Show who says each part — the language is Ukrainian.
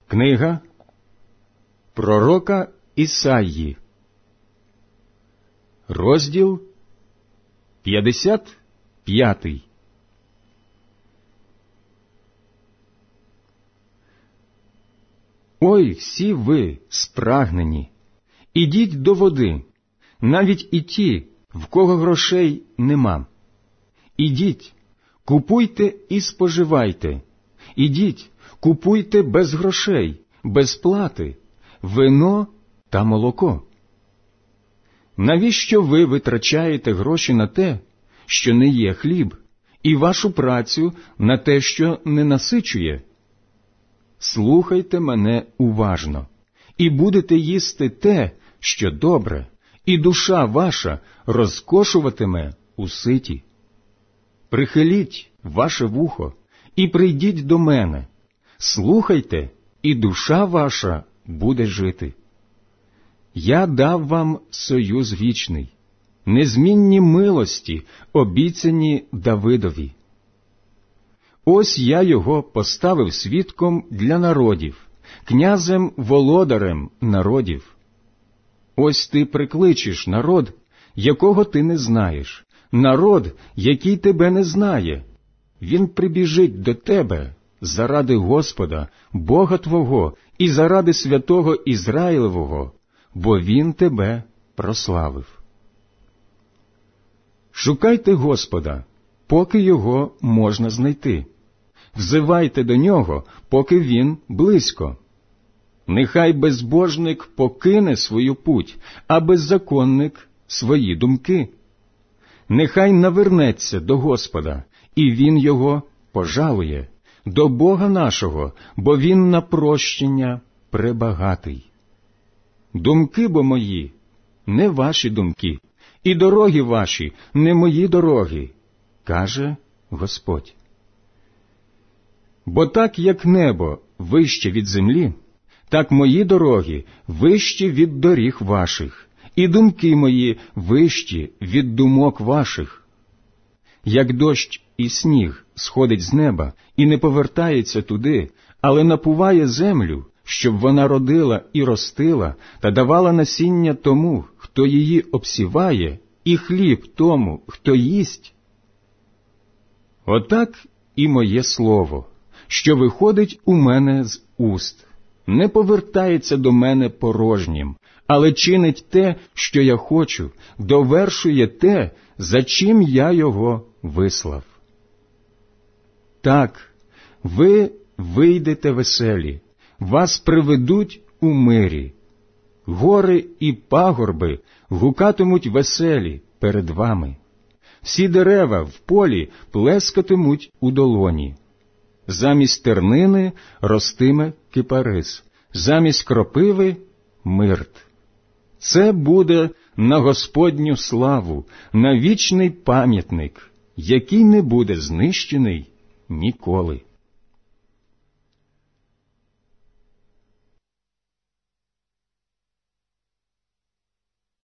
Speaker 1: Книга пророка Ісаї, розділ 55. Ой, всі ви спрагнені, ідіть до води, навіть і ті, в кого грошей нема. Ідіть, купуйте і споживайте, ідіть, купуйте без грошей, без плати, вино та молоко. Навіщо ви витрачаєте гроші на те, що не є хліб, і вашу працю на те, що не насичує? Слухайте мене уважно, і будете їсти те, що добре, і душа ваша розкошуватиме у ситі. Прихиліть ваше вухо і прийдіть до мене, слухайте, і душа ваша буде жити. Я дав вам союз вічний, незмінні милості, обіцяні Давидові. Ось я його поставив свідком для народів, князем-володарем народів. Ось ти прикличеш народ, якого ти не знаєш, народ, який тебе не знає. Він прибіжить до тебе заради Господа, Бога твого, і заради святого Ізраїлевого, бо Він тебе прославив. Шукайте Господа, поки його можна знайти. Взивайте до нього, поки він близько. Нехай безбожник покине свою путь, а беззаконник – свої думки. Нехай навернеться до Господа, і він його пожалує, до Бога нашого, бо він на прощення пребагатий. Думки бо мої не ваші думки, і дороги ваші не мої дороги, каже Господь. Бо так, як небо вище від землі, так мої дороги вищі від доріг ваших, і думки мої вищі від думок ваших. Як дощ і сніг сходить з неба і не повертається туди, але напуває землю, щоб вона родила і ростила та давала насіння тому, хто її обсіває, і хліб тому, хто їсть. Отак і моє слово, що виходить у мене з уст, не повертається до мене порожнім, але чинить те, що я хочу, довершує те, за чим я його вислав. Так, ви вийдете веселі, вас приведуть у мирі. Гори і пагорби гукатимуть веселі перед вами. Всі дерева в полі плескатимуть у долоні. Замість тернини ростиме кипарис, замість кропиви – мирт. Це буде на Господню славу, на вічний пам'ятник, який не буде знищений ніколи.